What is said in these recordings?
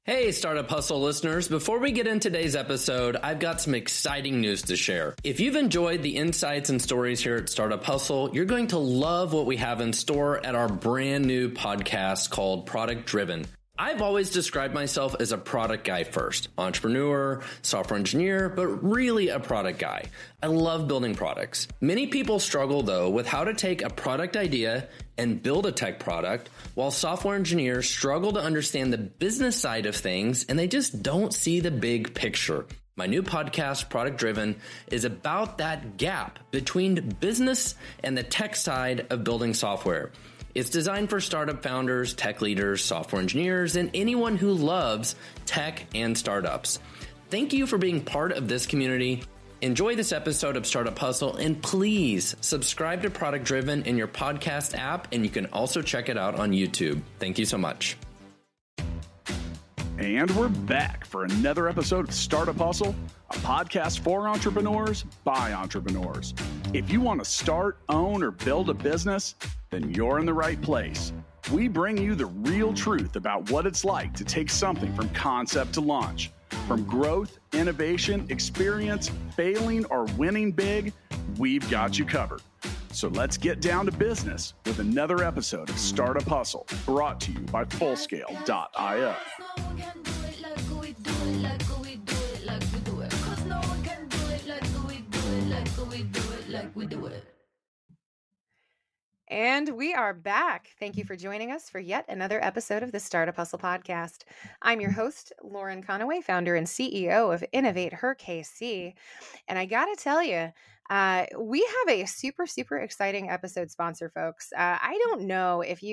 Hey, Startup Hustle listeners. Before we get into today's episode, I've got some exciting news to share. If you've enjoyed the insights and stories here at Startup Hustle, you're going to love what we have in store at our brand new podcast called Product Driven. I've always described myself as a product guy first, entrepreneur, software engineer, but really a product guy. I love building products. Many people struggle though with how to take a product idea and build a tech product, while software engineers struggle to understand the business side of things and they just don't see the big picture. My new podcast, Product Driven, is about that gap between business and the tech side of building software. It's designed for startup founders, tech leaders, software engineers, and anyone who loves tech and startups. Thank you for being part of this community. Enjoy this episode of Startup Hustle, and please subscribe to Product Driven in your podcast app, and you can also check it out on YouTube. Thank you so much. And we're back for another episode of Startup Hustle, a podcast for entrepreneurs by entrepreneurs. If you want to start, own, or build a business, then you're in the right place. We bring you the real truth about what it's like to take something from concept to launch. From growth, innovation, experience, failing, or winning big, we've got you covered. So let's get down to business with another episode of Startup Hustle, brought to you by Fullscale.io. And we are back. Thank you for joining us for yet another episode of the Startup Hustle podcast. I'm your host, Lauren Conaway, founder and CEO of Innovate Her KC. And I got to tell you, we have a super, super exciting episode sponsor, folks. I don't know if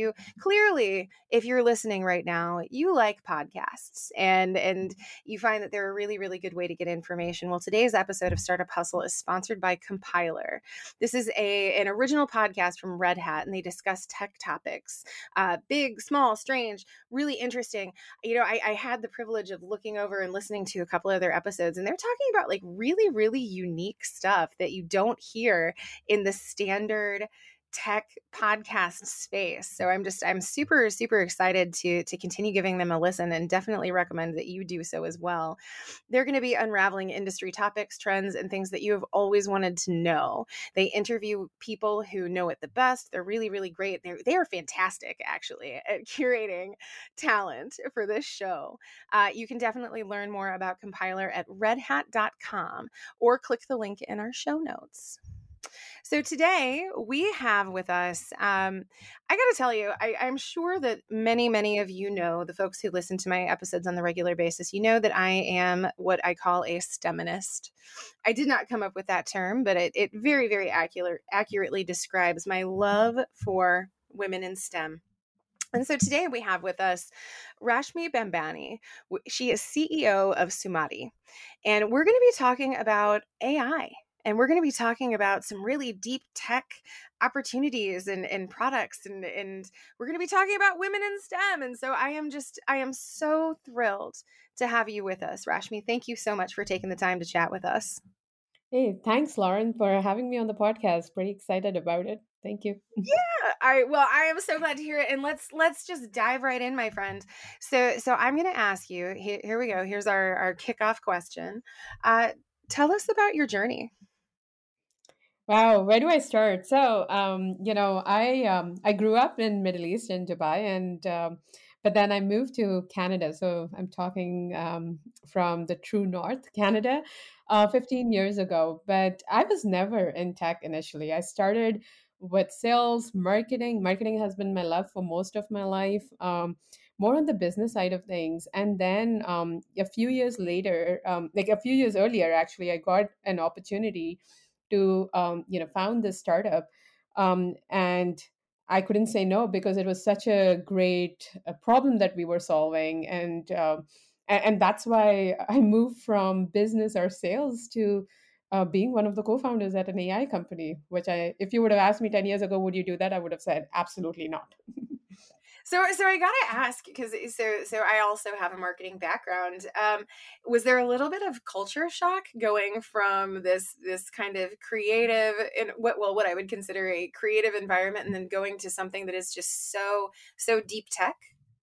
you're listening right now, you like podcasts and you find that they're a really, really good way to get information. Well, today's episode of Startup Hustle is sponsored by Compiler. This is an original podcast from Red Hat, and they discuss tech topics, big, small, strange, really interesting. You know, I had the privilege of looking over and listening to a couple of their episodes, and they're talking about like really, really unique stuff that you don't hear in the standard tech podcast space. So I'm super, super excited to continue giving them a listen, and definitely recommend that you do so as well. They're going to be unraveling industry topics, trends, and things that you have always wanted to know. They interview people who know it the best. They're really, really great. They are fantastic, actually, at curating talent for this show. You can definitely learn more about Compiler at redhat.com or click the link in our show notes. So today we have with us, I got to tell you, I'm sure that many of you know, the folks who listen to my episodes on the regular basis, you know that I am what I call a STEMinist. I did not come up with that term, but it very, very accurately describes my love for women in STEM. And so today we have with us Rashmi Bambani. She is CEO of Sumati, and we're going to be talking about AI. And we're going to be talking about some really deep tech opportunities and products. And we're going to be talking about women in STEM. And so I am so thrilled to have you with us, Rashmi. Thank you so much for taking the time to chat with us. Hey, thanks, Lauren, for having me on the podcast. Pretty excited about it. Thank you. Yeah. All right. Well, I am so glad to hear it. And let's just dive right in, my friend. So I'm going to ask you, here we go. Here's our kickoff question. Tell us about your journey. Wow, where do I start? So, I grew up in Middle East in Dubai, and but then I moved to Canada. So I'm talking from the true north, Canada, 15 years ago. But I was never in tech initially. I started with sales, marketing. Marketing has been my love for most of my life. More on the business side of things. And then a few years later, like a few years earlier, actually, I got an opportunity to found this startup, and I couldn't say no because it was such a great problem that we were solving, and that's why I moved from business or sales to being one of the co-founders at an AI company. Which if you would have asked me 10 years ago, would you do that? I would have said absolutely not. So I gotta ask, because so I also have a marketing background. Was there a little bit of culture shock going from this kind of creative, and what I would consider a creative environment, and then going to something that is just so deep tech?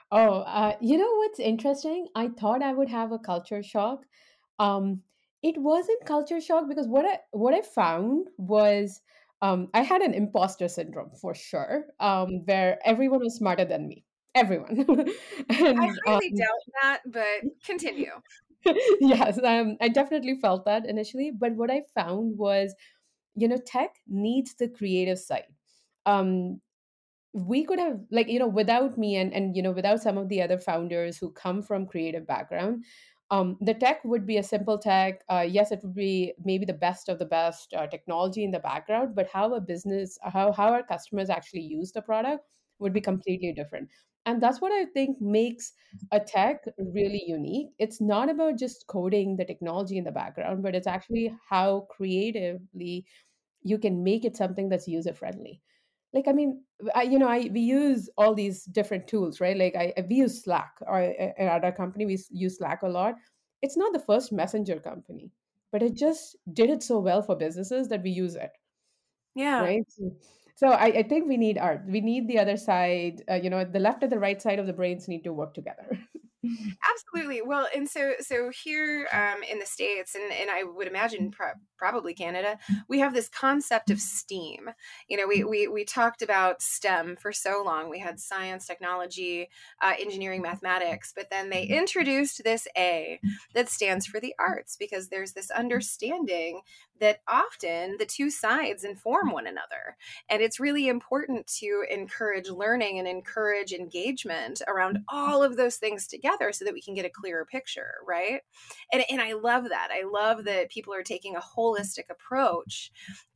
Oh, you know what's interesting? I thought I would have a culture shock. Um, it wasn't culture shock because what I found was I had an imposter syndrome for sure, where everyone was smarter than me. Everyone, I and highly doubt that, but continue. yes, I definitely felt that initially. But what I found was, tech needs the creative side. Um, we could have, like, without me and without some of the other founders who come from creative background, the tech would be a simple tech. Yes, it would be maybe the best of the best technology in the background, but how a business, how our customers actually use the product would be completely different. And that's what I think makes a tech really unique. It's not about just coding the technology in the background, but it's actually how creatively you can make it something that's user friendly. Like, I mean, we use all these different tools, right? Like, we use Slack, or at our company we use Slack a lot. It's not the first messenger company, but it just did it so well for businesses that we use it, Yeah. right? So I think we need art. We need the other side. The left and the right side of the brains need to work together. Absolutely. Well, and so here in the States, and I would imagine probably Canada, we have this concept of STEAM. You know, we talked about STEM for so long. We had science, technology, engineering, mathematics, but then they introduced this A that stands for the arts, because there's this understanding that often the two sides inform one another. And it's really important to encourage learning and encourage engagement around all of those things together so that we can get a clearer picture, right? And I love that. I love that people are taking a holistic approach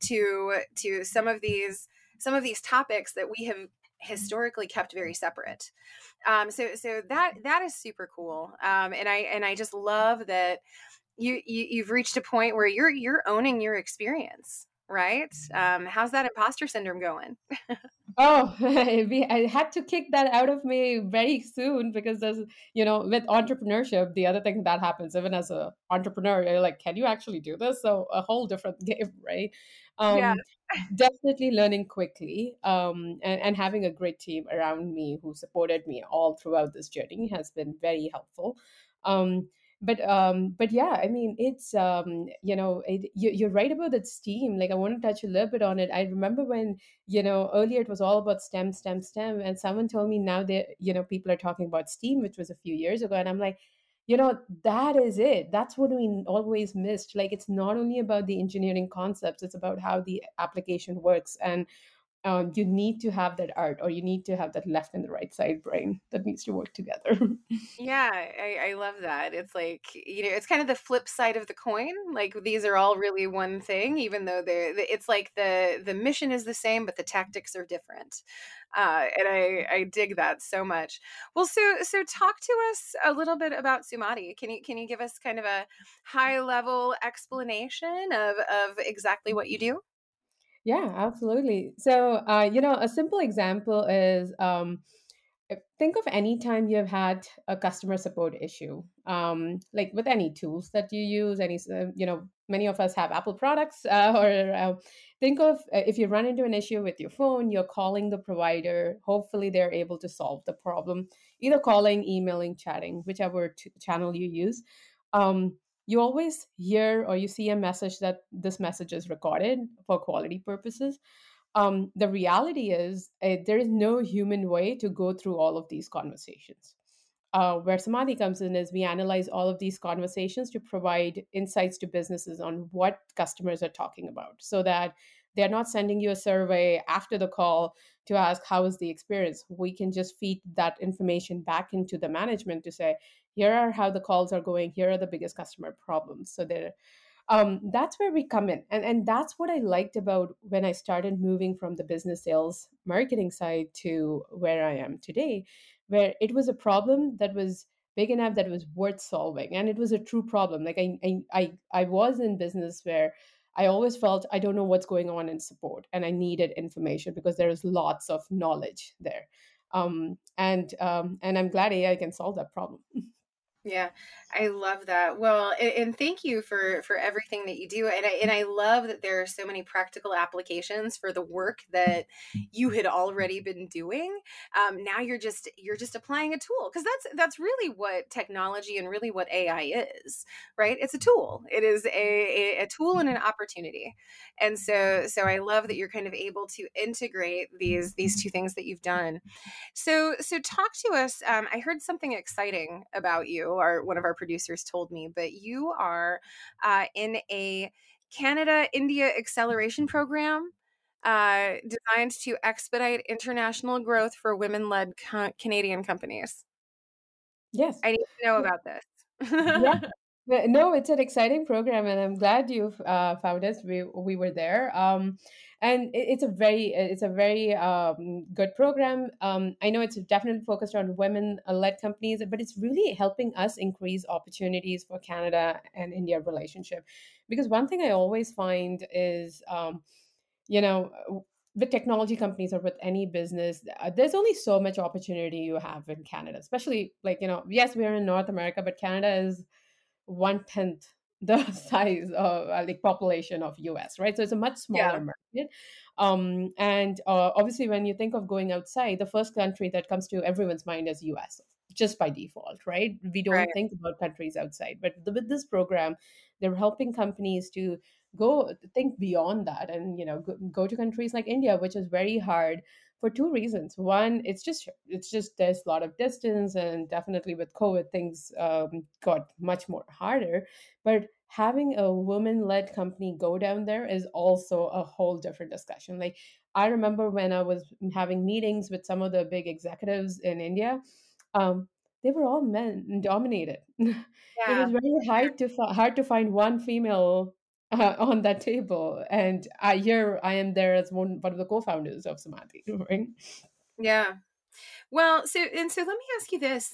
to some of these topics that we have historically kept very separate. So that is super cool. And I just love that you've reached a point where you're owning your experience, right? How's that imposter syndrome going? Oh, I had to kick that out of me very soon because there's, with entrepreneurship, the other thing that happens, even as a entrepreneur, you're like, can you actually do this? So a whole different game, right? Yeah. Um, Definitely learning quickly, and having a great team around me who supported me all throughout this journey has been very helpful. Um, but yeah, I mean, it's you're right about that steam. Like, I want to touch a little bit on it. I remember when, earlier it was all about STEM, and someone told me now that, people are talking about STEAM, which was a few years ago. And I'm like, that is it. That's what we always missed. Like, it's not only about the engineering concepts, it's about how the application works. And you need to have that art, or you need to have that left and the right side brain that needs to work together. Yeah, I love that. It's like, it's kind of the flip side of the coin. Like, these are all really one thing, even though it's like the mission is the same, but the tactics are different. And I dig that so much. Well, so talk to us a little bit about Sumati. Can you give us kind of a high level explanation of exactly what you do? Yeah, absolutely. So, a simple example is, think of any time you've had a customer support issue, like with any tools that you use. Many of us have Apple products, or think of, if you run into an issue with your phone, you're calling the provider. Hopefully, they're able to solve the problem, either calling, emailing, chatting, whichever channel you use. Um, you always hear or you see a message that this message is recorded for quality purposes. The reality is, there is no human way to go through all of these conversations. Where Samadhi comes in is we analyze all of these conversations to provide insights to businesses on what customers are talking about, so that they're not sending you a survey after the call to ask how is the experience. We can just feed that information back into the management to say, here are how the calls are going, here are the biggest customer problems. So that's where we come in, and that's what I liked about when I started moving from the business sales marketing side to where I am today, where it was a problem that was big enough that it was worth solving, and it was a true problem. Like, I was in business where I always felt I don't know what's going on in support, and I needed information because there is lots of knowledge there. And I'm glad AI can solve that problem. Yeah, I love that. Well, and thank you for everything that you do. And I love that there are so many practical applications for the work that you had already been doing. Now you're just applying a tool, because that's really what technology and really what AI is, right? It's a tool. It is a tool and an opportunity. And so I love that you're kind of able to integrate these two things that you've done. So talk to us. I heard something exciting about you, or one of our producers told me, but you are in a Canada India acceleration program designed to expedite international growth for women-led Canadian companies. Yes. I need to know about this. Yeah. No, it's an exciting program, and I'm glad you found us. We were there, and it's a very good program. I know it's definitely focused on women-led companies, but it's really helping us increase opportunities for Canada and India relationship. Because one thing I always find is, you know, with technology companies or with any business, there's only so much opportunity you have in Canada, especially like, yes, we're in North America, but Canada is 1/10 the size of like population of US, right? So it's a much Yeah, smaller market. And obviously, when you think of going outside, the first country that comes to everyone's mind is US, just by default, right? We right. don't think about countries outside. But with this program, they're helping companies to go think beyond that, and go to countries like India, which is very hard for two reasons. One, it's just there's a lot of distance, and definitely with COVID, things got much more harder. But having a woman-led company go down there is also a whole different discussion. Like, I remember when I was having meetings with some of the big executives in India, um, they were all men dominated. It was Yeah. very hard to find one female on that table, and here I am there as one of the co-founders of Samadhi, right? Yeah. Well, so let me ask you this.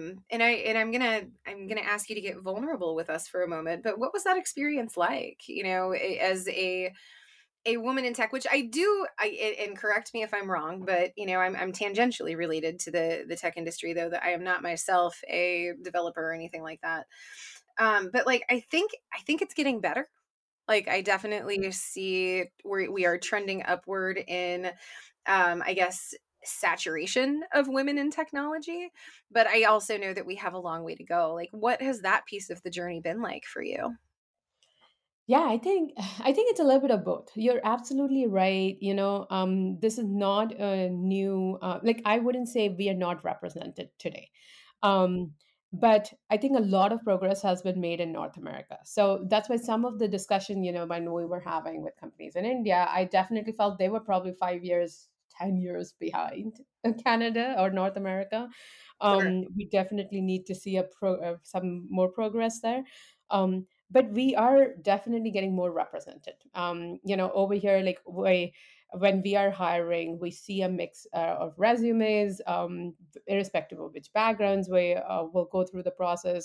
I'm gonna ask you to get vulnerable with us for a moment. But what was that experience like? As a woman in tech, which and correct me if I'm wrong, but I'm tangentially related to the tech industry, though that I am not myself a developer or anything like that. But like I think it's getting better. Like, I definitely see we are trending upward in, I guess, saturation of women in technology. But I also know that we have a long way to go. Like, what has that piece of the journey been like for you? Yeah, I think it's a little bit of both. You're absolutely right. This is not a new like, I wouldn't say we are not represented today. Um, but I think a lot of progress has been made in North America. So that's why some of the discussion, when we were having with companies in India, I definitely felt they were probably 5 years, 10 years behind Canada or North America. Sure. We definitely need to see some more progress there. But we are definitely getting more represented. Over here, like, when we are hiring, we see a mix of resumes, irrespective of which backgrounds we will go through the process,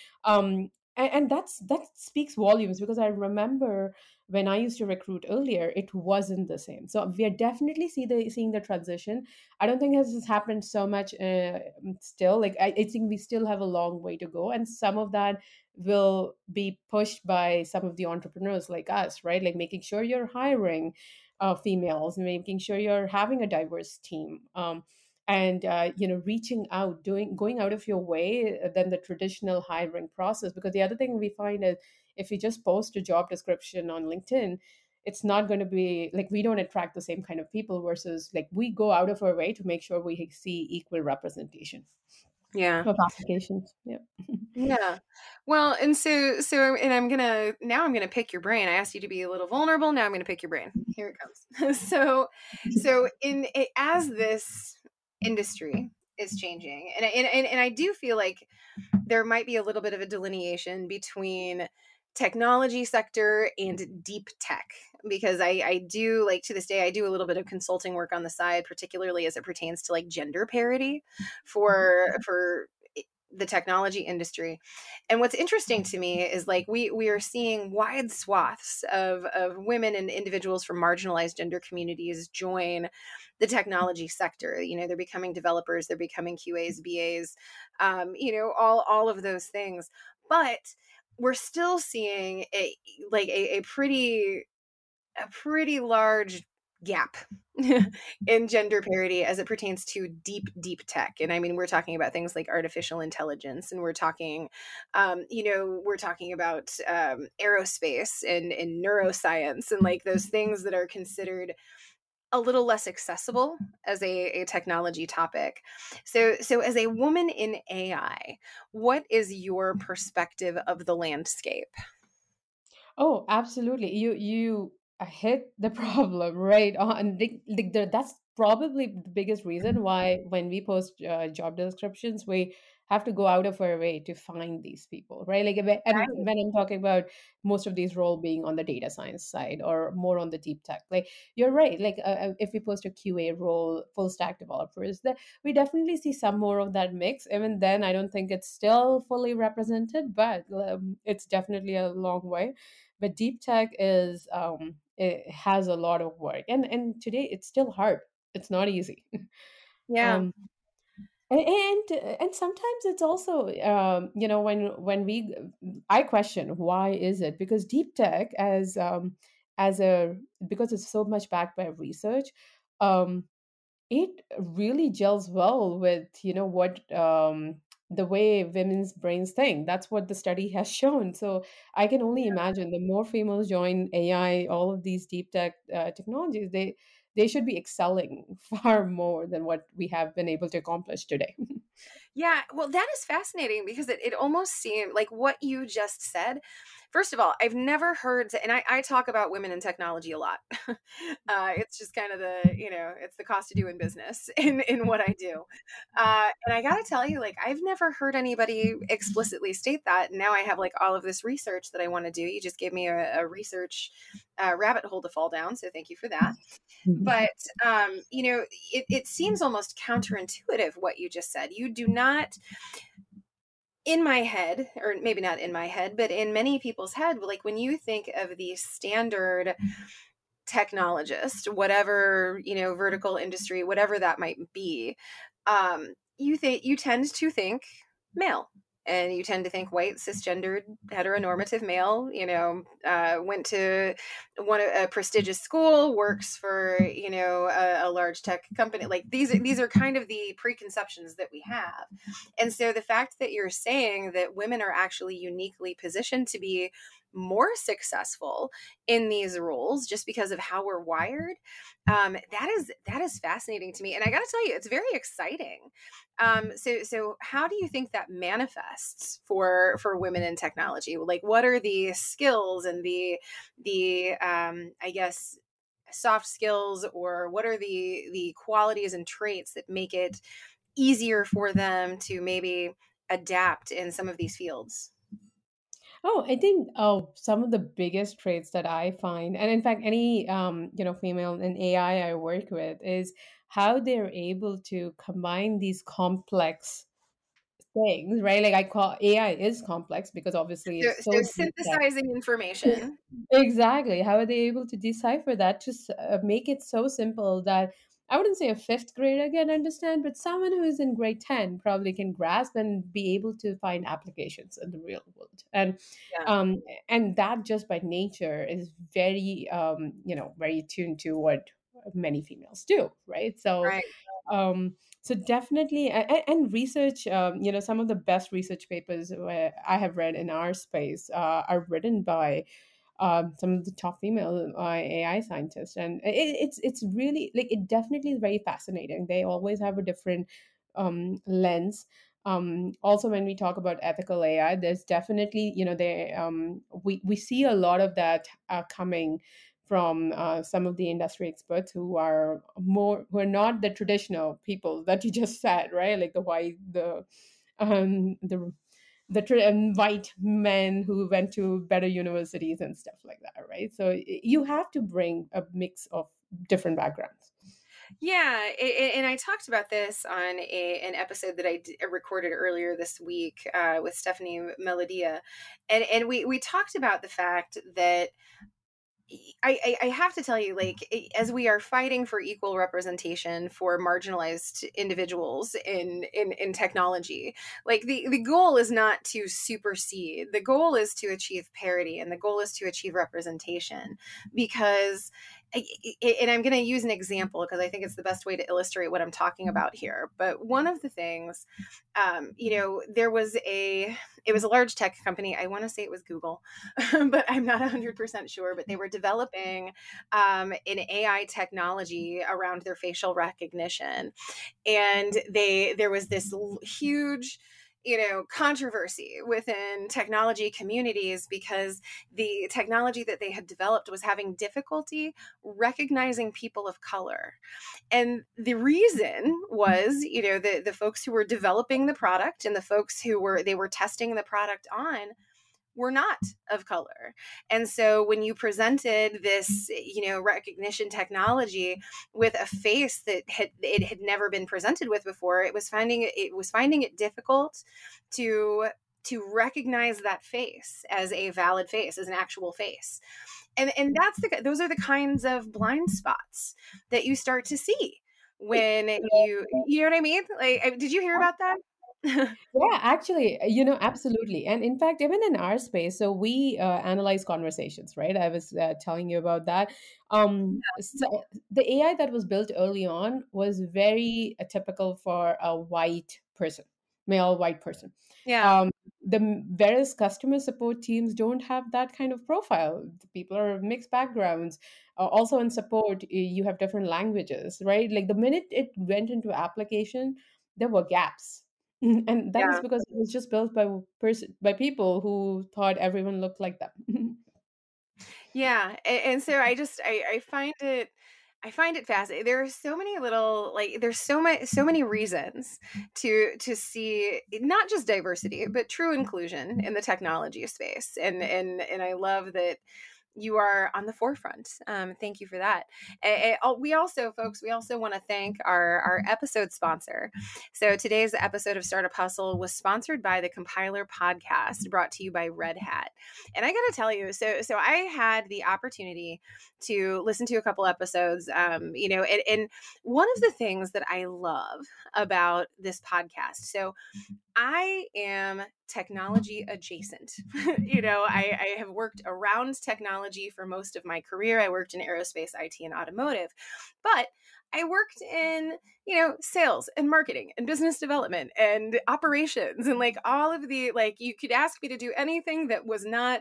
and that speaks volumes, because I remember when I used to recruit earlier, it wasn't the same. So we are definitely seeing the transition. I don't think this has happened so much still. Like, I think we still have a long way to go, and some of that will be pushed by some of the entrepreneurs like us, right? Like, making sure you're hiring females, making sure you're having a diverse team, and reaching out, going out of your way than the traditional hiring process. Because the other thing we find is, if you just post a job description on LinkedIn, it's not going to be like, we don't attract the same kind of people, versus like, we go out of our way to make sure we see equal representation Yeah. of applications. Yeah. Yeah. Well, and I'm gonna pick your brain. I asked you to be a little vulnerable. Now I'm gonna pick your brain. Here it comes. As this industry is changing, and I do feel like there might be a little bit of a delineation between technology sector and deep tech, because I do, like, to this day, I do a little bit of consulting work on the side, particularly as it pertains to like gender parity for the technology industry. And what's interesting to me is like we are seeing wide swaths of women and individuals from marginalized gender communities join the technology sector. You know, they're becoming developers, they're becoming QAs, BAs, you know, all of those things. But we're still seeing a pretty large gap in gender parity as it pertains to deep tech. And I mean, we're talking about things like artificial intelligence, and we're talking, you know, we're talking about aerospace and neuroscience, and like those things that are considered a little less accessible as a technology topic. So as a woman in AI, what is your perspective of the landscape? Oh, absolutely. You hit the problem right on. That's probably the biggest reason why when we post job descriptions, we have to go out of our way to find these people, right? And Right. when I'm talking about most of these roles being on the data science side or more on the deep tech, like you're right. If we post a QA role, full stack developers, that we definitely see some more of that mix. Even then, I don't think it's still fully represented, but it's definitely a long way. But deep tech is it has a lot of work, and today it's still hard. It's not easy. Yeah. um and sometimes it's also you know, when we I question why is it, because deep tech as a because it's so much backed by research, um it really gels well with, you know, what the way women's brains think. That's what the study has shown. So I can only imagine the more females join AI, all of these deep tech technologies, they should be excelling far more than what we have been able to accomplish today. Yeah, well, that is fascinating because it almost seemed like what you just said. First of all, I've never heard, and I talk about women in technology a lot. It's just kind of the, you know, it's the cost of doing business in what I do. And I got to tell you, like, I've never heard anybody explicitly state that. And now I have like all of this research that I want to do. You just gave me a research rabbit hole to fall down. So thank you for that. But you know, it seems almost counterintuitive what you just said. You do not, in my head, or maybe not in my head, but in many people's head, like when you think of the standard technologist, whatever, you know, vertical industry, whatever that might be, you tend to think male, and you tend to think white, cisgendered, heteronormative male. You know, went to a prestigious school, works for, you know, a large tech company. Like these are kind of the preconceptions that we have. And so the fact that you're saying that women are actually uniquely positioned to be more successful in these roles just because of how we're wired, that is fascinating to me. And I got to tell you, it's very exciting. So how do you think that manifests for women in technology? Like, what are the skills and the I guess soft skills, or what are the qualities and traits that make it easier for them to maybe adapt in some of these fields? Oh, I think some of the biggest traits that I find, and in fact, any you know, female in AI I work with, is how they're able to combine these complex things, right? Like I call AI is complex because obviously So, it's so so deep that synthesizing information. exactly. How are they able to decipher that to make it so simple that I wouldn't say a fifth grader can understand, but someone who is in grade 10 probably can grasp and be able to find applications in the real world. Yeah. Um, and that just by nature is very, you know, very tuned to what many females do, right? Right. So definitely, and research, you know, some of the best research papers I have read in our space are written by some of the top female AI scientists, and it's really like it definitely is very fascinating. They always have a different lens. Also, when we talk about ethical AI, there's definitely, you know, we see a lot of that coming from some of the industry experts who are not the traditional people that you just said, right? Like the white, and white men who went to better universities and stuff like that, right? So you have to bring a mix of different backgrounds. Yeah, and I talked about this on an episode that recorded earlier this week with Stephanie Melodia, and we talked about the fact that I have to tell you, like, as we are fighting for equal representation for marginalized individuals in technology, like the goal is not to supersede. The goal is to achieve parity, and the goal is to achieve representation. Because, and I'm going to use an example because I think it's the best way to illustrate what I'm talking about here. But one of the things, there was it was a large tech company. I want to say it was Google, but I'm not 100% sure. But they were developing an AI technology around their facial recognition, and there was this huge controversy within technology communities because the technology that they had developed was having difficulty recognizing people of color. And the reason was, the folks who were developing the product and the folks who were testing the product on were not of color. And so when you presented this, recognition technology with a face that had never been presented with before, it was finding it difficult to recognize that face as a valid face, as an actual face. And those are the kinds of blind spots that you start to see when you know what I mean? Like, did you hear about that? Yeah, actually, absolutely. And in fact, even in our space, so we analyze conversations, right? I was telling you about that. So the AI that was built early on was very typical for a white person, male white person. Yeah. Um, whereas customer support teams don't have that kind of profile. The people are of mixed backgrounds. Also in support, you have different languages, right? Like the minute it went into application, there were gaps. And that is Yeah. because it was just built by people who thought everyone looked like them. Yeah, and so I find it fascinating. There are so many little, like, there's so many reasons to see not just diversity but true inclusion in the technology space, and I love that you are on the forefront. Thank you for that. We also, folks, we also want to thank our episode sponsor. So today's episode of Startup Hustle was sponsored by the Compiler Podcast, brought to you by Red Hat. And I got to tell you, so I had the opportunity to listen to a couple episodes, and one of the things that I love about this podcast. So I am technology adjacent. I have worked around technology for most of my career. I worked in aerospace, IT, and automotive, but I worked in, sales and marketing and business development and operations and like all of the, like, you could ask me to do anything that was not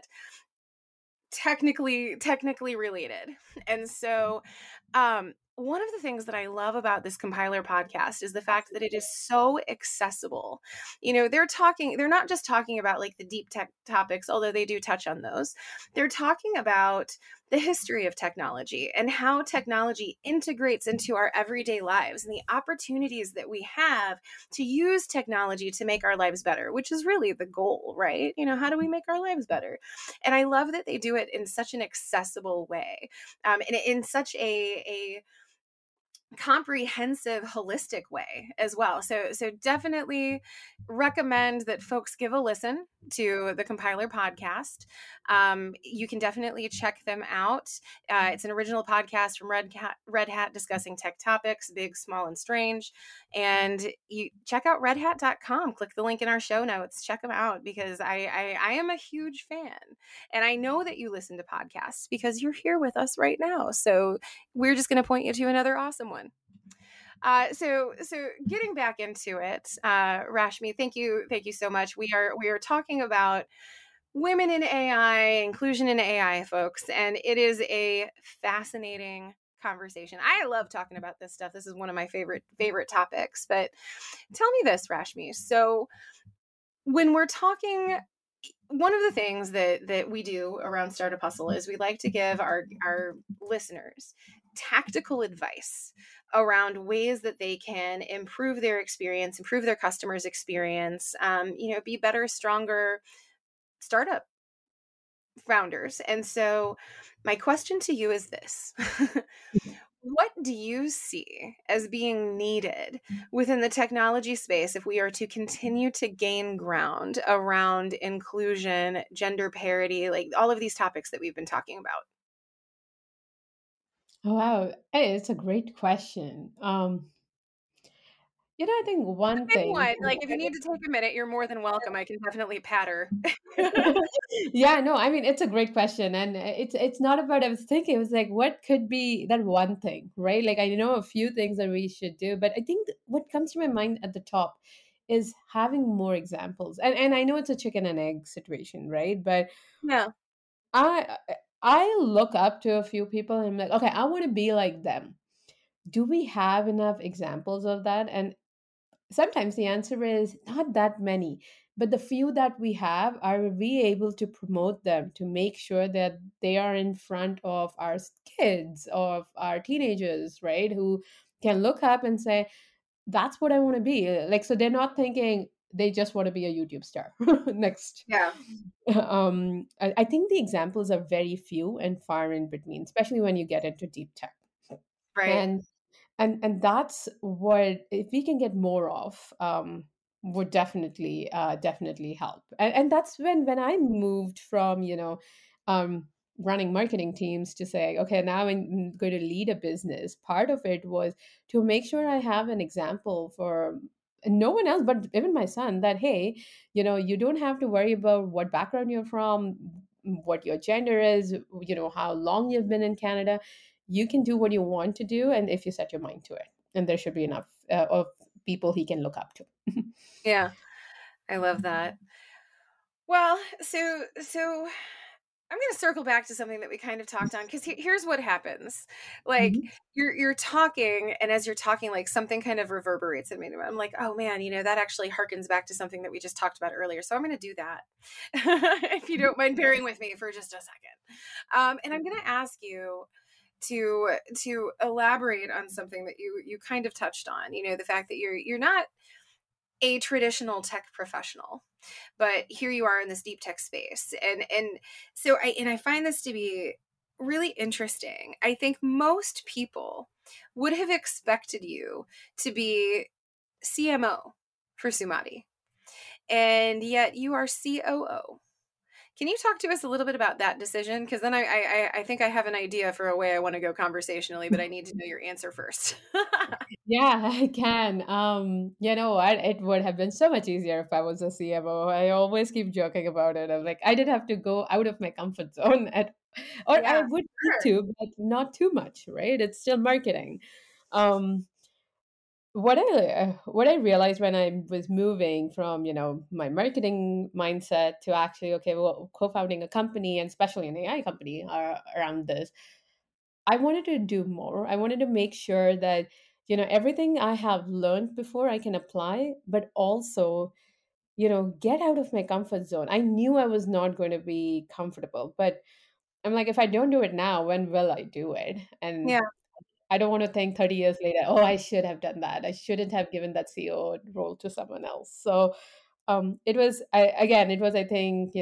technically related. And so one of the things that I love about this Compiler podcast is the fact that it is so accessible. They're not just talking about like the deep tech topics, although they do touch on those. They're talking about the history of technology and how technology integrates into our everyday lives and the opportunities that we have to use technology to make our lives better, which is really the goal, right? How do we make our lives better? And I love that they do it in such an accessible way, and in such a comprehensive, holistic way as well. So definitely recommend that folks give a listen to the Compiler podcast. You can definitely check them out. It's an original podcast from Red Hat discussing tech topics, big, small, and strange. And you check out redhat.com. Click the link in our show notes. Check them out because I am a huge fan. And I know that you listen to podcasts because you're here with us right now. So we're just going to point you to another awesome one. So getting back into it, Rashmi, thank you so much. We are talking about women in AI, inclusion in AI, folks, and it is a fascinating conversation. I love talking about this stuff. This is one of my favorite topics. But tell me this, Rashmi. So when we're talking, one of the things that we do around Startup Hustle is we like to give our listeners tactical advice around ways that they can improve their experience, improve their customers' experience, be better, stronger startup founders. And so my question to you is this. what do you see as being needed within the technology space if we are to continue to gain ground around inclusion, gender parity, like all of these topics that we've been talking about? Oh, wow. Hey, it's a great question. I think one Big thing. one. Like, if you need to take a minute, you're more than welcome. I can definitely pat her. Yeah, no, I mean, it's a great question. And it's not about, I was thinking, it was like, what could be that one thing, right? Like, I know a few things that we should do, but I think what comes to my mind at the top is having more examples. And I know it's a chicken and egg situation, right? But Yeah. I I look up to a few people and I'm like, okay, I want to be like them. Do we have enough examples of that? And sometimes the answer is not that many, but the few that we have, are we able to promote them to make sure that they are in front of our kids, of our teenagers, right? Who can look up and say, that's what I want to be. Like, so they're not thinking they just want to be a YouTube star next. Yeah. I think the examples are very few and far in between, especially when you get into deep tech. Right. And that's what, if we can get more of, would definitely help. And that's when I moved from um running marketing teams to say, okay, now I'm going to lead a business. Part of it was to make sure I have an example for no one else but even my son, that hey, you don't have to worry about what background you're from, what your gender is, how long you've been in Canada. You can do what you want to do, and if you set your mind to it, and there should be enough of people he can look up to. Yeah. I love that. Well, so I'm going to circle back to something that we kind of talked on, because here's what happens. Like, Mhm. you're talking, and as you're talking, like something kind of reverberates in me. I'm like, oh man, that actually harkens back to something that we just talked about earlier. So I'm going to do that, if you don't mind bearing with me for just a second. And I'm going to ask you to elaborate on something that you kind of touched on. The fact that you're not a traditional tech professional, but here you are in this deep tech space. And so I find this to be really interesting. I think most people would have expected you to be CMO for Sumati, and yet you are COO. Can you talk to us a little bit about that decision? Because then I think I have an idea for a way I want to go conversationally, but I need to know your answer first. Yeah, I can. You know what? It would have been so much easier if I was a CMO. I always keep joking about it. I'm like, I didn't have to go out of my comfort zone or I Yeah, would need sure. to, but not too much, right? It's still marketing. Um, what I realized when I was moving from my marketing mindset to actually, okay, well, co-founding a company, and especially an AI company around this, I wanted to do more. I wanted to make sure that everything I have learned before I can apply, but also get out of my comfort zone. I knew I was not going to be comfortable, but I'm like, if I don't do it now, when will I do it? And Yeah. I don't want to think 30 years later, oh, I should have done that. I shouldn't have given that CEO role to someone else. So it was, it was, I think,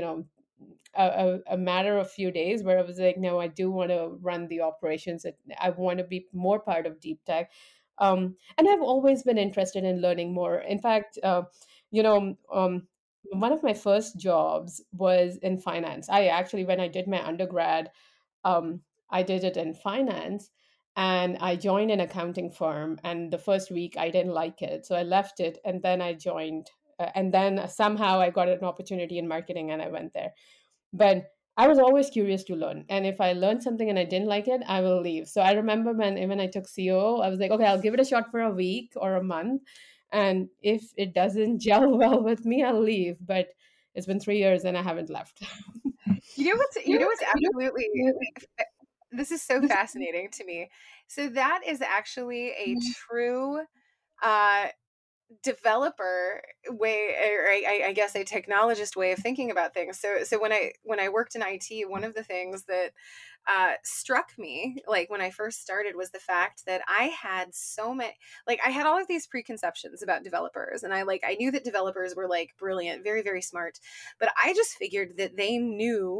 a matter of few days where I was like, no, I do want to run the operations. I want to be more part of deep tech. And I've always been interested in learning more. In fact, you know, one of my first jobs was in finance. I actually, when I did my undergrad, I did it in finance, and I joined an accounting firm. And the first week I didn't like it, so I left it, and then I joined. And then somehow I got an opportunity in marketing, and I went there. But I was always curious to learn, and if I learned something and I didn't like it, I will leave. So I remember when I took COO, I was like, okay, I'll give it a shot for a week or a month, and if it doesn't gel well with me, I'll leave. But it's been 3 years and I haven't left. You know what's absolutely, this is so fascinating to me. So that is actually a true uh developer way, or I guess a technologist way of thinking about things. So when I worked in IT, one of the things that struck me, like when I first started, was the fact that I had so many, like I had all of these preconceptions about developers, and I knew that developers were like brilliant, very very smart, but I just figured that they knew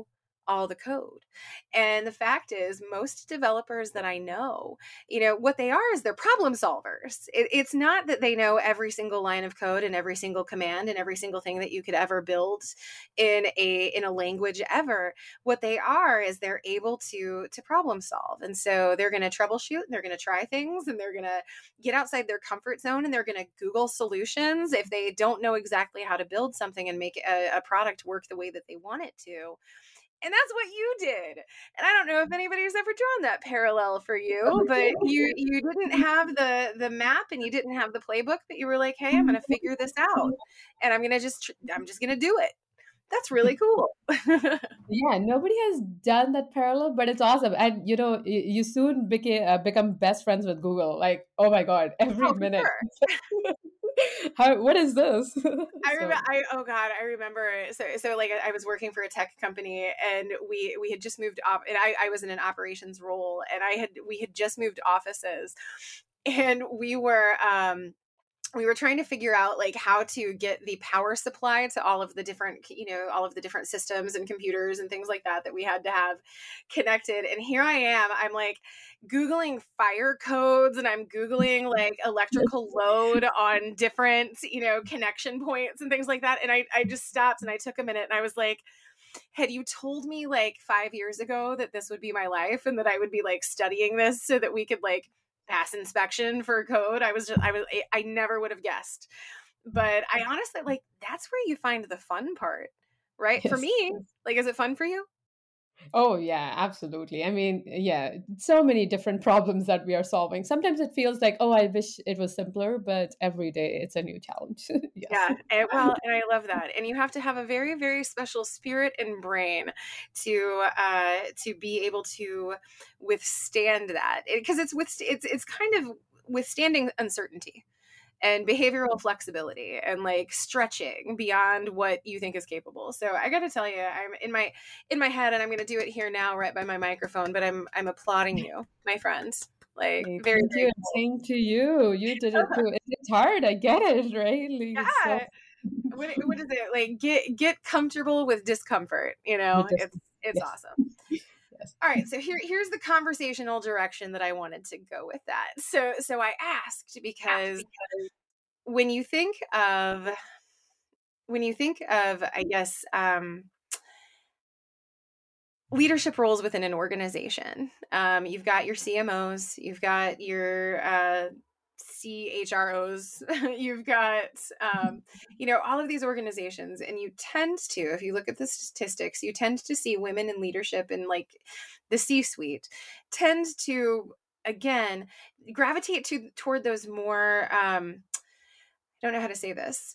all the code. And the fact is, most developers that I know, what they are is they're problem solvers. It's not that they know every single line of code and every single command and every single thing that you could ever build in a language ever. What they are is they're able to problem solve. And so they're going to troubleshoot, and they're going to try things, and they're going to get outside their comfort zone, and they're going to Google solutions if they don't know exactly how to build something and make a product work the way that they want it to. And that's what you did. And I don't know if anybody's ever drawn that parallel for you, but you didn't have the map and you didn't have the playbook, but you were like, hey, I'm going to figure this out, and I'm just going to do it. That's really cool. Yeah, nobody has done that parallel, but it's awesome. And you soon become best friends with Google. Like, oh my God, every minute. Sure. What is this? I remember. So like I was working for a tech company, and we had just moved off, and I was in an operations role, and we had just moved offices, and we were trying to figure out like how to get the power supply to all of the different systems and computers and things like that we had to have connected. And here I am, I'm like Googling fire codes, and I'm Googling like electrical load on different, connection points and things like that. And I just stopped and I took a minute and I was like, had you told me like 5 years ago that this would be my life and that I would be like studying this so that we could like pass inspection for code, I never would have guessed. But I honestly, like, that's where you find the fun part, right? Yes. For me, like, is it fun for you? Oh, yeah, absolutely. I mean, yeah, so many different problems that we are solving. Sometimes it feels like, oh, I wish it was simpler, but every day it's a new challenge. Yes. Yeah, and I love that. And you have to have a very, very special spirit and brain to be able to withstand that, because it's kind of withstanding uncertainty and behavioral flexibility and like stretching beyond what you think is capable. So I got to tell you, I'm in my head, and I'm going to do it here now right by my microphone, but I'm applauding you, my friend. Like, very, very cool. Same to you. You did it too. It's hard. I get it, right? Like, yeah. What is it? Like, get comfortable with discomfort. It's awesome. Yes. All right. So here's the conversational direction that I wanted to go with that. So I asked because when you think of, I guess, leadership roles within an organization, you've got your CMOs, you've got your CHROs, you've got, all of these organizations, and you tend to, if you look at the statistics, you tend to see women in leadership in like the C-suite tend to, again, gravitate toward those more, I don't know how to say this,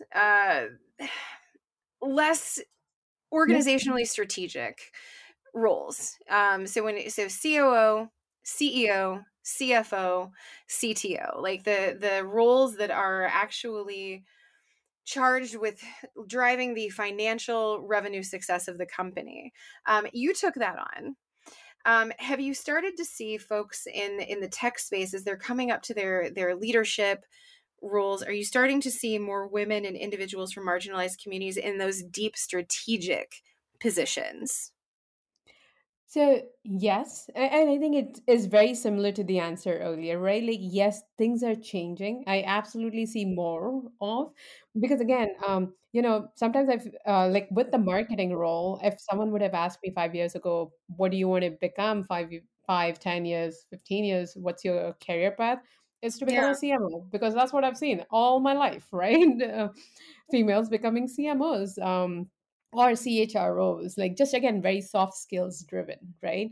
less organizationally strategic roles. So COO, CEO, CFO, CTO, like the roles that are actually charged with driving the financial revenue success of the company. You took that on. Have you started to see folks in the tech space as they're coming up to their leadership roles? Are you starting to see more women and individuals from marginalized communities in those deep strategic positions? So yes, and I think it is very similar to the answer earlier, right? Like, yes, things are changing. I absolutely see more of, because again, sometimes I've like with the marketing role, if someone would have asked me 5 years ago, what do you want to become 10 years, 15 years? What's your career path? Is to become a CMO, because that's what I've seen all my life, right? Females becoming CMOs. Or CHROs, like just again, very soft skills driven, right?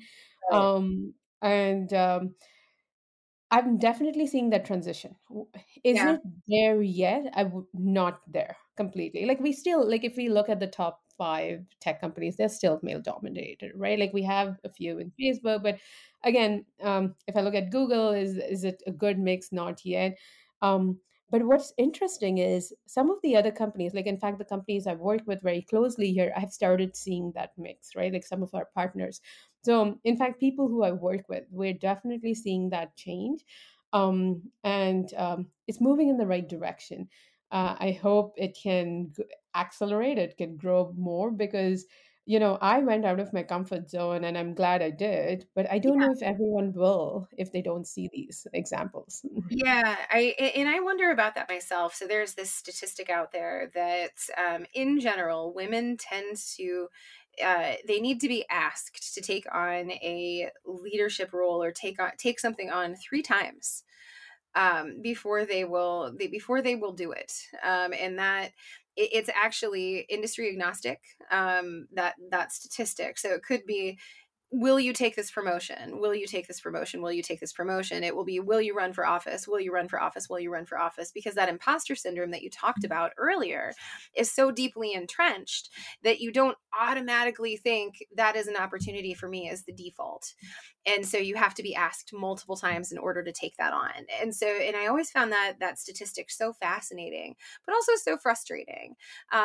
And I'm definitely seeing that transition. Is it there yet? Not there completely. Like, we still, like, if we look at the top 5 tech companies, they're still male dominated, right? Like, we have a few in Facebook, but again, if I look at Google, is it a good mix? Not yet. But what's interesting is some of the other companies, like in fact, the companies I've worked with very closely here, I've started seeing that mix, right? Like some of our partners. So in fact, people who I work with, we're definitely seeing that change. And it's moving in the right direction. I hope it can accelerate, it can grow more, because I went out of my comfort zone and I'm glad I did, but I don't know if everyone will if they don't see these examples. Yeah, I wonder about that myself. So there's this statistic out there that, in general, women tend to they need to be asked to take on a leadership role or take something on 3 times before they will do it, and that it's actually industry agnostic, that statistic. So it could be, will you take this promotion? Will you take this promotion? Will you take this promotion? It will be, will you run for office? Will you run for office? Will you run for office? Because that imposter syndrome that you talked about earlier is so deeply entrenched that you don't automatically think that is an opportunity for me as the default. And so you have to be asked multiple times in order to take that on. And I always found that statistic so fascinating, but also so frustrating.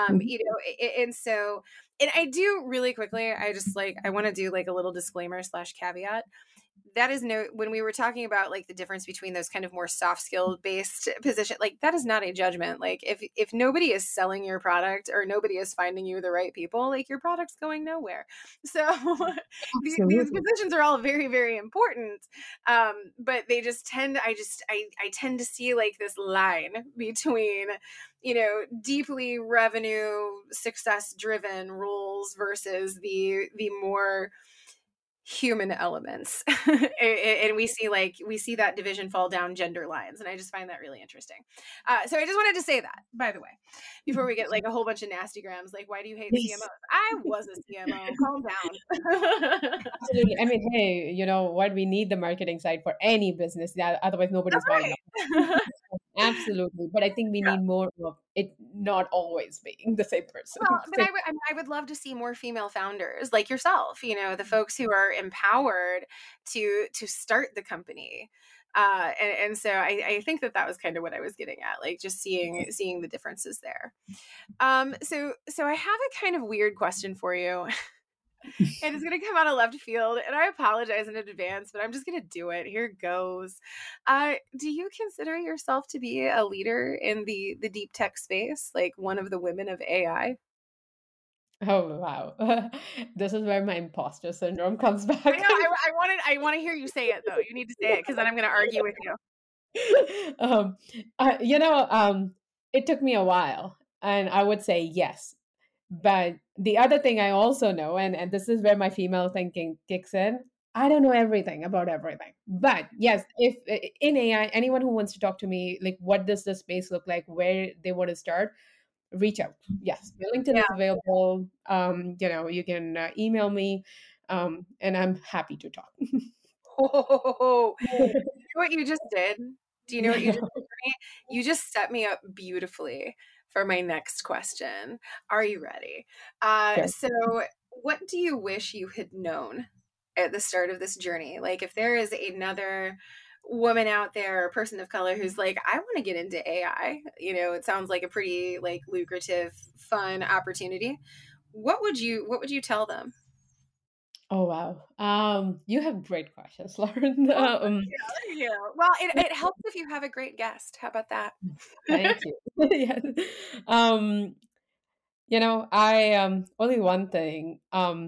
And I do, really quickly, I want to do like a little disclaimer / caveat. That is when we were talking about like the difference between those kind of more soft skill based position, like that is not a judgment. Like if nobody is selling your product or nobody is finding you the right people, like your product's going nowhere. So these positions are all very, very important. But they just I tend to see like this line between, deeply revenue success driven roles versus the more human elements. And we see that division fall down gender lines, and I just find that really interesting. So I just wanted to say that, by the way, before we get like a whole bunch of nasty grams, like, why do you hate CMOs? I was a CMO. Calm down. Absolutely. I mean, hey, what, we need the marketing side for any business. Yeah, otherwise nobody's buying it. Absolutely. But I think we need more of it not always being the same person. Well, but I would love to see more female founders like yourself, the folks who are empowered to start the company. And so I think that was kind of what I was getting at, like just seeing the differences there. So I have a kind of weird question for you. And it's going to come out of left field, and I apologize in advance, but I'm just going to do it. Here goes. Do you consider yourself to be a leader in the deep tech space, like one of the women of AI? Oh, wow. This is where my imposter syndrome comes back. I know. I want to hear you say it, though. You need to say it, because then I'm going to argue with you. It took me a while, and I would say yes. But the other thing I also know, and this is where my female thinking kicks in, I don't know everything about everything. But yes, if in AI, anyone who wants to talk to me, like, what does the space look like, where they want to start, reach out. Yes, my LinkedIn is available. You can email me, and I'm happy to talk. Oh, you know what you just did? Do you know what you just did for me? You just set me up beautifully for my next question. Are you ready? Sure. So what do you wish you had known at the start of this journey? Like, if there is another woman out there, or person of color, who's like, I want to get into AI, it sounds like a pretty like lucrative, fun opportunity. What would you tell them? Oh, wow. You have great questions, Lauren. Yeah. Well, it helps if you have a great guest. How about that? Thank you. Yes. I only one thing.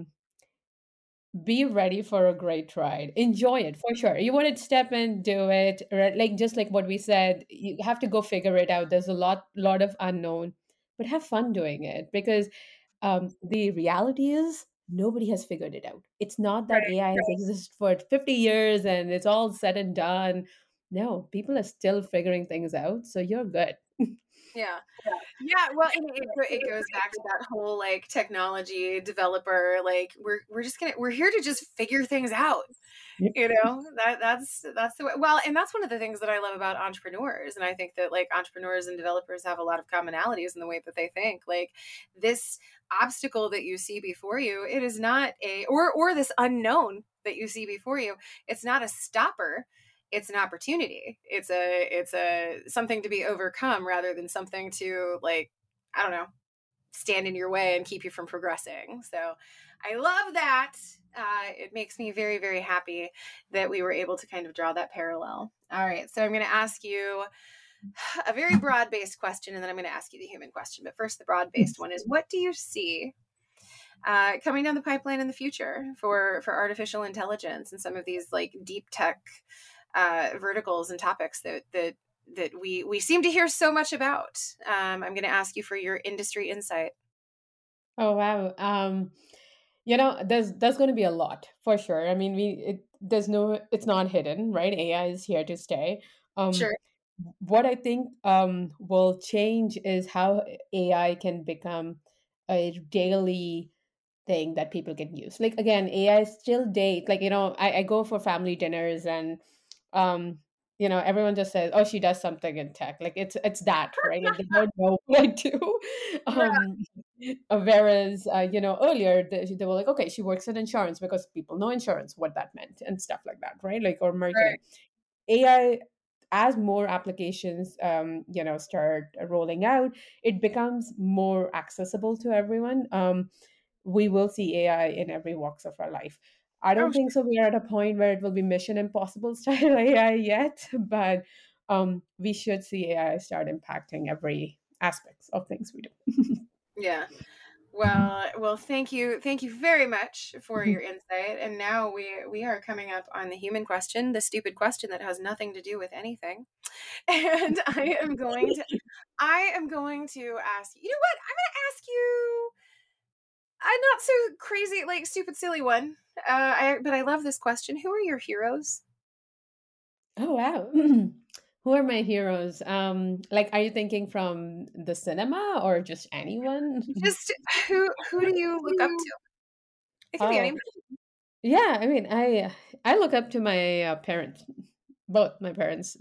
Be ready for a great ride. Enjoy it for sure. You want to step in, do it. Right? Like, just like what we said, you have to go figure it out. There's a lot of unknown, but have fun doing it, because the reality is nobody has figured it out. It's not that AI has existed for 50 years and it's all said and done. No, people are still figuring things out. So you're good. Yeah. Well, it goes back to that whole like technology developer, like we're here to just figure things out. Yep. That's the way. Well, and that's one of the things that I love about entrepreneurs, and I think that like entrepreneurs and developers have a lot of commonalities in the way that they think. Like, this obstacle that you see before you, it is not or this unknown that you see before you, it's not a stopper. It's an opportunity. It's a something to be overcome, rather than something to, like, I don't know, stand in your way and keep you from progressing. So I love that. It makes me very, very happy that we were able to kind of draw that parallel. All right. So I'm going to ask you a very broad-based question, and then I'm going to ask you the human question. But first, the broad-based one is, what do you see coming down the pipeline in the future for artificial intelligence and some of these like deep tech verticals and topics that we seem to hear so much about. I'm going to ask you for your industry insight. Oh, wow. There's going to be a lot for sure. I mean, it's not hidden, right? AI is here to stay. Sure. What I think will change is how AI can become a daily thing that people can use. Like, again, AI still date. Like, I go for family dinners and everyone just says, "Oh, she does something in tech." Like it's that, right? Like they don't know what to do. Whereas, earlier they were like, "Okay, she works in insurance," because people know insurance, what that meant, and stuff like that, right? Like, or marketing. Right. AI, as more applications, start rolling out, it becomes more accessible to everyone. We will see AI in every walks of our life. I don't think so. We are at a point where it will be Mission Impossible style AI yet, but we should see AI start impacting every aspect of things we do. Yeah. Well, thank you very much for your insight. And now we are coming up on the human question, the stupid question that has nothing to do with anything. And I am going to ask you. You know what? I'm going to ask you a not so crazy, like stupid, silly one. But I love this question. Who are your heroes? Oh, wow. Who are my heroes? Like, are you thinking from the cinema or just anyone? Just who do you look up to? It can be anyone. Yeah, I mean, I look up to my parents, both my parents.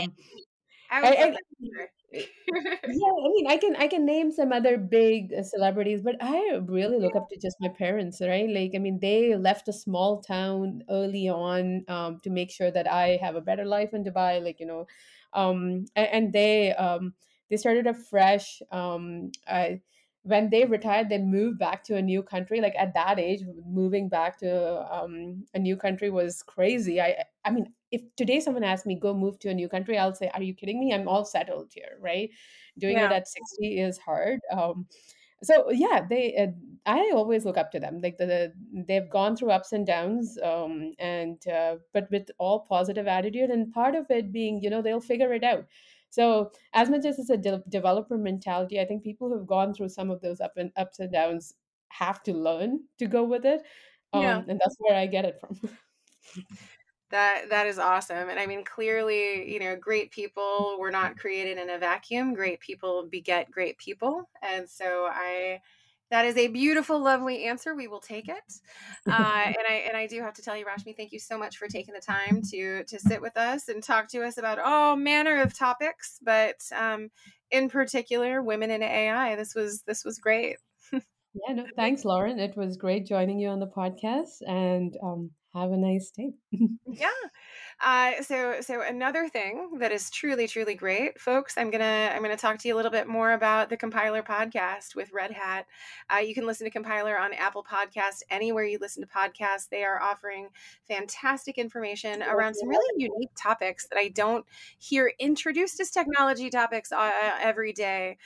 I can name some other big celebrities, but I really look up to just my parents, right? Like, I mean, they left a small town early on to make sure that I have a better life in Dubai. Like, and they started afresh. When they retired, they moved back to a new country. Like at that age, moving back to a new country was crazy. I mean, if today someone asked me, go move to a new country, I'll say, are you kidding me? I'm all settled here, right? Doing it at 60 is hard. So yeah, I always look up to them. Like they've gone through ups and downs, but with all positive attitude, and part of it being, they'll figure it out. So as much as it's a developer mentality, I think people who've gone through some of those ups and downs have to learn to go with it. And that's where I get it from. That is awesome. And I mean, clearly, great people were not created in a vacuum. Great people beget great people. And so that is a beautiful, lovely answer. We will take it. And I do have to tell you, Rashmi, thank you so much for taking the time to sit with us and talk to us about all manner of topics, but in particular, women in AI. This was great. Yeah, no, thanks, Lauren. It was great joining you on the podcast, and have a nice day. Yeah. So another thing that is truly, truly great, folks, I'm gonna talk to you a little bit more about the Compiler podcast with Red Hat. You can listen to Compiler on Apple Podcasts, anywhere you listen to podcasts. They are offering fantastic information around some really unique topics that I don't hear introduced as technology topics every day.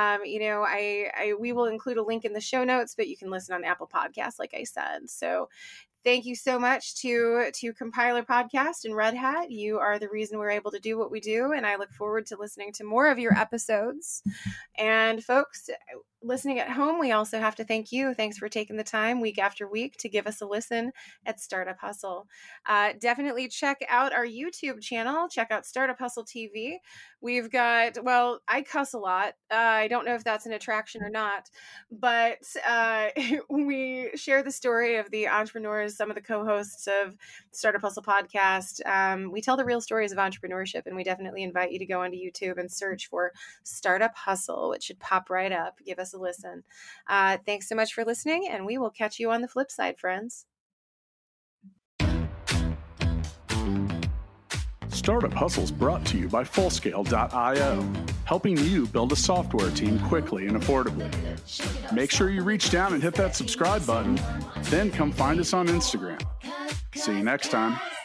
We will include a link in the show notes, but you can listen on Apple Podcasts, like I said. So thank you so much to Compiler Podcast and Red Hat. You are the reason we're able to do what we do, and I look forward to listening to more of your episodes. And folks listening at home, we also have to thank you. Thanks for taking the time week after week to give us a listen at Startup Hustle. Definitely check out our YouTube channel. Check out Startup Hustle TV. We've got, I cuss a lot. I don't know if that's an attraction or not, but we share the story of the entrepreneurs, some of the co-hosts of Startup Hustle podcast. We tell the real stories of entrepreneurship, and we definitely invite you to go onto YouTube and search for Startup Hustle, which should pop right up. Give us a listen. Thanks so much for listening, and we will catch you on the flip side, friends. Startup Hustle is brought to you by Fullscale.io, helping you build a software team quickly and affordably. Make sure you reach down and hit that subscribe button, then come find us on Instagram. See you next time.